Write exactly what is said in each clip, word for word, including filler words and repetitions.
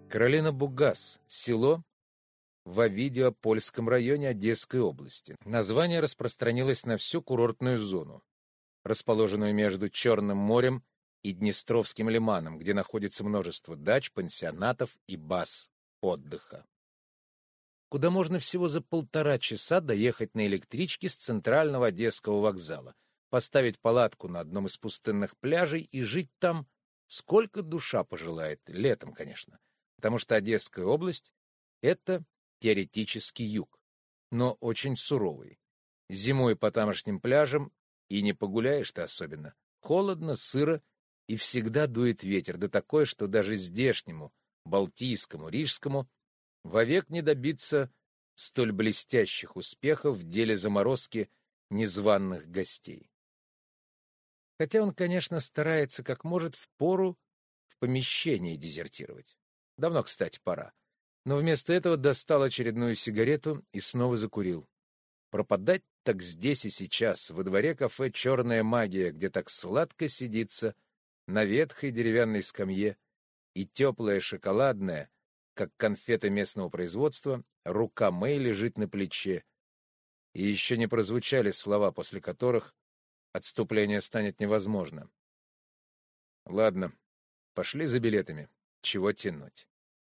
Каролина Бугас, село в Овидиопольском районе Одесской области. Название распространилось на всю курортную зону, расположенную между Черным морем и Днестровским лиманом, где находится множество дач, пансионатов и баз отдыха, куда можно всего за полтора часа доехать на электричке с центрального Одесского вокзала, поставить палатку на одном из пустынных пляжей и жить там сколько душа пожелает, летом, конечно, потому что Одесская область — это теоретически юг, но очень суровый. Зимой по тамошним пляжам и не погуляешь ты особенно. Холодно, сыро, и всегда дует ветер, да такой, что даже здешнему, балтийскому, рижскому, вовек не добиться столь блестящих успехов в деле заморозки незваных гостей. Хотя он, конечно, старается как может впору в помещении дезертировать. Давно, кстати, пора. Но вместо этого достал очередную сигарету и снова закурил. Пропадать так здесь и сейчас, во дворе кафе «Черная магия», где так сладко сидится на ветхой деревянной скамье, и теплая шоколадная, как конфеты местного производства, рука Мэй лежит на плече, и еще не прозвучали слова, после которых отступление станет невозможно. Ладно, пошли за билетами. Чего тянуть?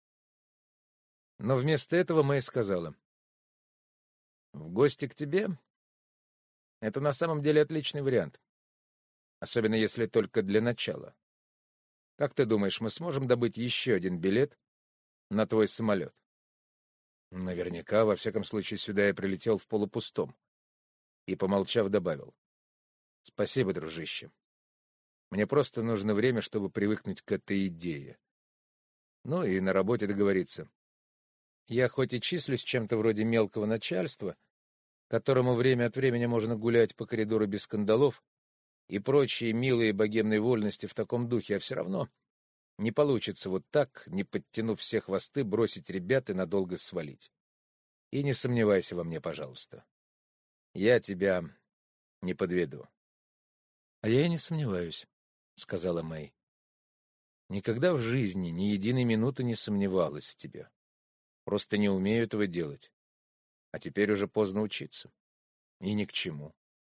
Но вместо этого Мэй сказала: «В гости к тебе — это на самом деле отличный вариант, особенно если только для начала. Как ты думаешь, мы сможем добыть еще один билет на твой самолет?» Наверняка, во всяком случае, сюда я прилетел в полупустом. И, помолчав, добавил: «Спасибо, дружище. Мне просто нужно время, чтобы привыкнуть к этой идее. Ну и на работе договориться. Я хоть и числюсь чем-то вроде мелкого начальства, которому время от времени можно гулять по коридору без скандалов и прочие милые богемные вольности в таком духе, а все равно не получится вот так, не подтянув все хвосты, бросить ребят и надолго свалить. И не сомневайся во мне, пожалуйста. Я тебя не подведу». — А я и не сомневаюсь, — сказала Мэй. — Никогда в жизни ни единой минуты не сомневалась в тебе. Просто не умею этого делать. А теперь уже поздно учиться. И ни к чему.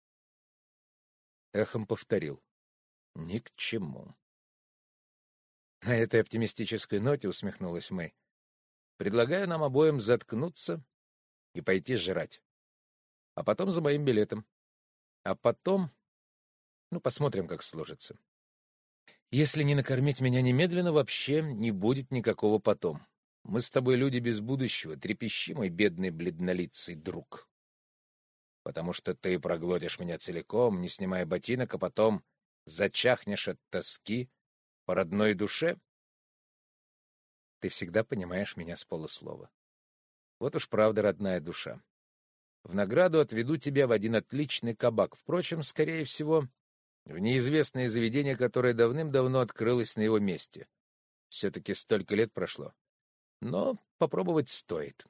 Эхом повторил: ни к чему. На этой оптимистической ноте усмехнулась Мэй. Предлагаю нам обоим заткнуться и пойти жрать. А потом за моим билетом. А потом... Ну, посмотрим, как сложится. Если не накормить меня немедленно, вообще не будет никакого потом. Мы с тобой люди без будущего, трепещи, мой бедный бледнолицый друг. Потому что ты проглотишь меня целиком, не снимая ботинок, а потом зачахнешь от тоски по родной душе. Ты всегда понимаешь меня с полуслова. Вот уж правда родная душа. В награду отведу тебя в один отличный кабак. Впрочем, скорее всего, в неизвестное заведение, которое давным-давно открылось на его месте. Все-таки столько лет прошло. Но попробовать стоит.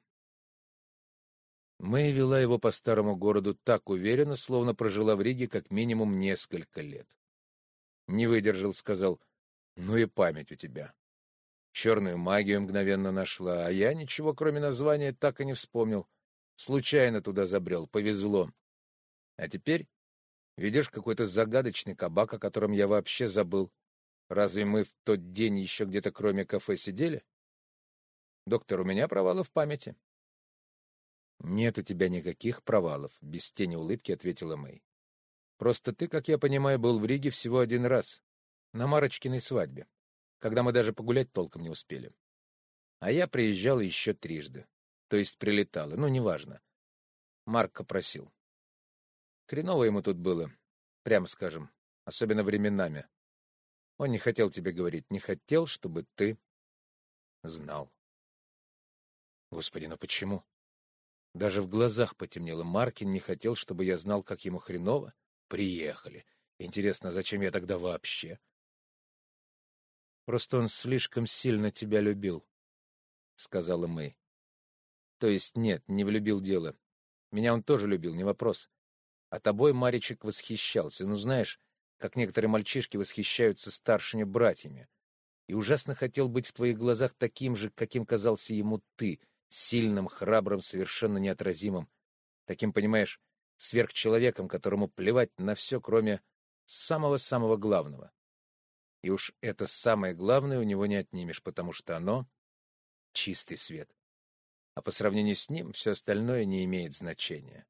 Мэй вела его по старому городу так уверенно, словно прожила в Риге как минимум несколько лет. Не выдержал, сказал: «Ну и память у тебя. Черную магию мгновенно нашла, а я ничего, кроме названия, так и не вспомнил. Случайно туда забрел, повезло. А теперь ведешь какой-то загадочный кабак, о котором я вообще забыл. Разве мы в тот день еще где-то кроме кафе сидели? Доктор, у меня провалы в памяти». «Нет у тебя никаких провалов», — без тени улыбки ответила Мэй. «Просто ты, как я понимаю, был в Риге всего один раз, на Марочкиной свадьбе, когда мы даже погулять толком не успели. А я приезжал еще трижды, то есть прилетал, ну, неважно. Марко просил. Хреново ему тут было, прямо скажем, особенно временами. Он не хотел тебе говорить, не хотел, чтобы ты знал». Господи, ну почему? Даже в глазах потемнело. Маркин не хотел, чтобы я знал, как ему хреново. Приехали. Интересно, зачем я тогда вообще? Просто он слишком сильно тебя любил, — сказала Мэй. То есть нет, не влюбил дело. Меня он тоже любил, не вопрос. А тобой Маричек восхищался. Ну, знаешь, как некоторые мальчишки восхищаются старшими братьями. и ужасно хотел быть в твоих глазах таким же, каким казался ему ты, сильным, храбрым, совершенно неотразимым, таким, понимаешь, сверхчеловеком, которому плевать на все, кроме самого-самого главного. И уж это самое главное у него не отнимешь, потому что оно — чистый свет. А по сравнению с ним все остальное не имеет значения.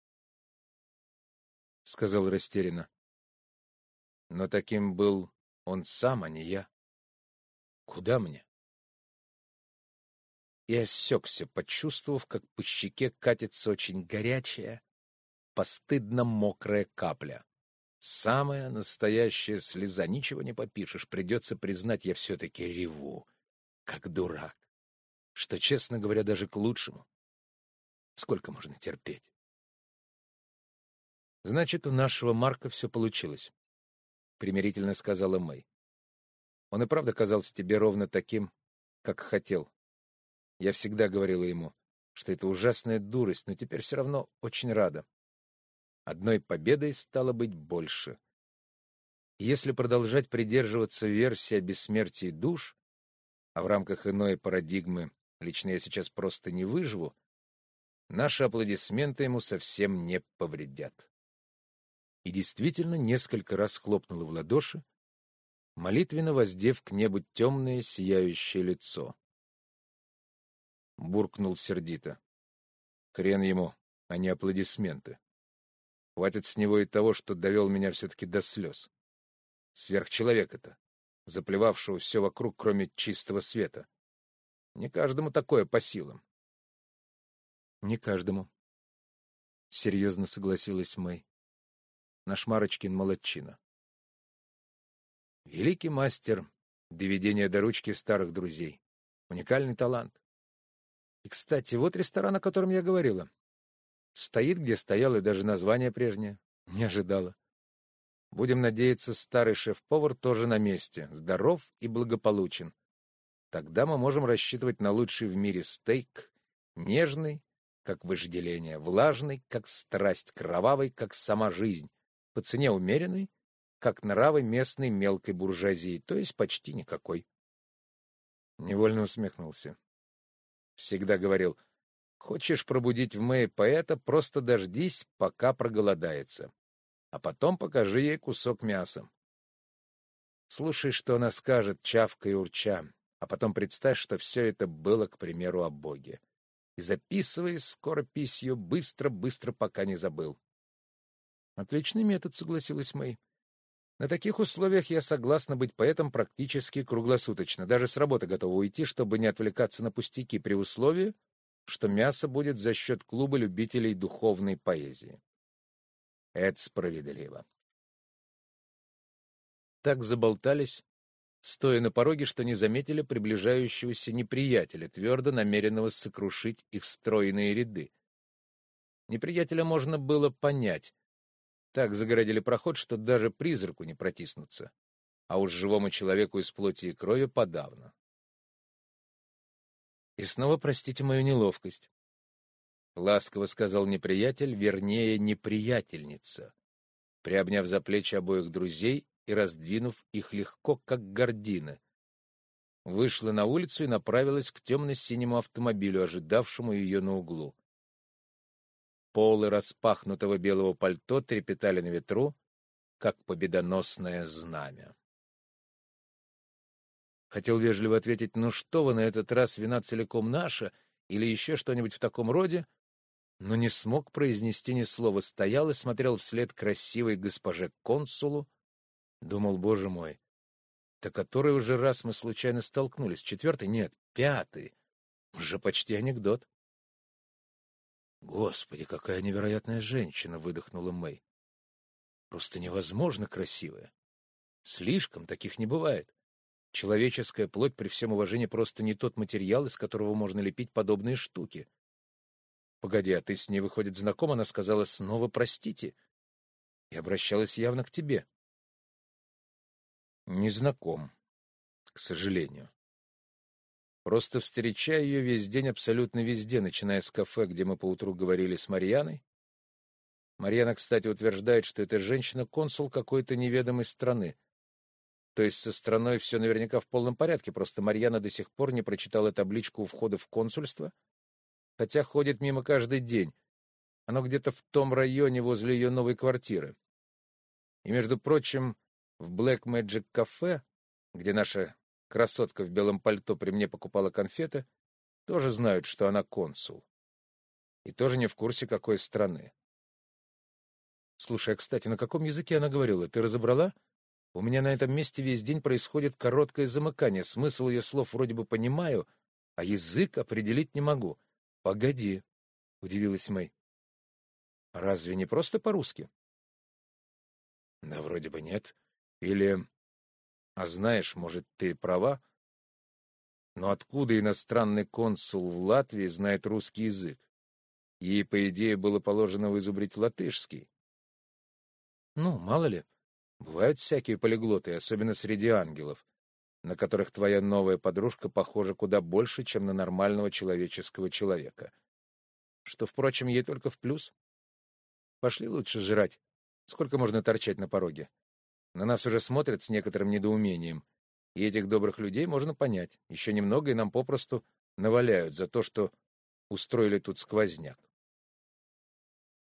— сказал растерянно. Но таким был он сам, а не я. Куда мне? И осекся, почувствовав, как по щеке катится очень горячая, постыдно мокрая капля. Самая настоящая слеза, ничего не попишешь, придется признать, я все-таки реву, как дурак, что, честно говоря, даже к лучшему. Сколько можно терпеть? Значит, у нашего Марка все получилось, — примирительно сказала Мэй. Он и правда казался тебе ровно таким, как хотел. Я всегда говорила ему, что это ужасная дурость, но теперь все равно очень рада. Одной победой стало быть больше. Если продолжать придерживаться версии о бессмертии душ, а в рамках иной парадигмы лично я сейчас просто не выживу, наши аплодисменты ему совсем не повредят. И действительно несколько раз хлопнула в ладоши, молитвенно воздев к небу темное сияющее лицо. Буркнул сердито. Хрен ему, а не аплодисменты. Хватит с него и того, что довел меня все-таки до слез. Сверхчеловек это, заплевавшего все вокруг, кроме чистого света. Не каждому такое по силам. Не каждому. Серьезно согласилась Мэй. Наш Марочкин молодчина. Великий мастер доведения до ручки старых друзей. Уникальный талант. И, кстати, вот ресторан, о котором я говорила. Стоит, где стоял, и даже название прежнее. Не ожидала. Будем надеяться, старый шеф-повар тоже на месте, здоров и благополучен. Тогда мы можем рассчитывать на лучший в мире стейк, нежный, как вожделение, влажный, как страсть, кровавый, как сама жизнь, по цене умеренной, как нравы местной мелкой буржуазии, то есть почти никакой. Невольно усмехнулся. Всегда говорил, хочешь пробудить в Мэй поэта, просто дождись, пока проголодается. А потом покажи ей кусок мяса. Слушай, что она скажет, чавкая и урча, а потом представь, что все это было, к примеру, о Боге. И записывай скорописью быстро-быстро, пока не забыл. Отличный метод, согласилась Мэй. На таких условиях я согласна быть поэтом практически круглосуточно. Даже с работы готова уйти, чтобы не отвлекаться на пустяки, при условии, что мясо будет за счет клуба любителей духовной поэзии. Это справедливо. Так заболтались, стоя на пороге, что не заметили приближающегося неприятеля, твердо намеренного сокрушить их стройные ряды. Неприятеля можно было понять. Так загородили проход, что даже призраку не протиснуться, а уж живому человеку из плоти и крови подавно. И снова простите мою неловкость. Ласково сказал неприятель, вернее, неприятельница, приобняв за плечи обоих друзей и раздвинув их легко, как гардины. Вышла на улицу и направилась к темно-синему автомобилю, ожидавшему ее на углу. Полы распахнутого белого пальто трепетали на ветру, как победоносное знамя. Хотел вежливо ответить, ну что вы, на этот раз вина целиком наша, или еще что-нибудь в таком роде, но не смог произнести ни слова, стоял и смотрел вслед красивой госпоже-консулу, думал, боже мой, да который уже раз мы случайно столкнулись, четвертый, нет, пятый, уже почти анекдот. Господи, какая невероятная женщина, выдохнула Мэй. Просто невозможно красивая. Слишком, таких не бывает. Человеческая плоть, при всем уважении, просто не тот материал, из которого можно лепить подобные штуки. Погоди, а ты с ней, выходит, знакома? Она сказала снова простите. И обращалась явно к тебе. Не знаком, к сожалению. Просто встречаю ее весь день абсолютно везде, начиная с кафе, где мы поутру говорили с Марьяной. Марьяна, кстати, утверждает, что эта женщина консул какой-то неведомой страны. То есть со страной все наверняка в полном порядке, просто Марьяна до сих пор не прочитала табличку у входа в консульство, хотя ходит мимо каждый день. Оно где-то в том районе возле ее новой квартиры. И, между прочим, в Black Magic кафе, где наша красотка в белом пальто при мне покупала конфеты, тоже знают, что она консул. И тоже не в курсе, какой страны. Слушай, а, кстати, на каком языке она говорила? Ты разобрала? У меня на этом месте весь день происходит короткое замыкание. Смысл ее слов вроде бы понимаю, а язык определить не могу. Погоди, — удивилась Мэй. Разве не просто по-русски? Да вроде бы нет. Или... А знаешь, может, ты права? Но откуда иностранный консул в Латвии знает русский язык? Ей, по идее, было положено вызубрить латышский. Ну, мало ли. Бывают всякие полиглоты, особенно среди ангелов, на которых твоя новая подружка похожа куда больше, чем на нормального человеческого человека. Что, впрочем, ей только в плюс. Пошли лучше жрать. Сколько можно торчать на пороге? На нас уже смотрят с некоторым недоумением. И этих добрых людей можно понять. Еще немного, и нам попросту наваляют за то, что устроили тут сквозняк.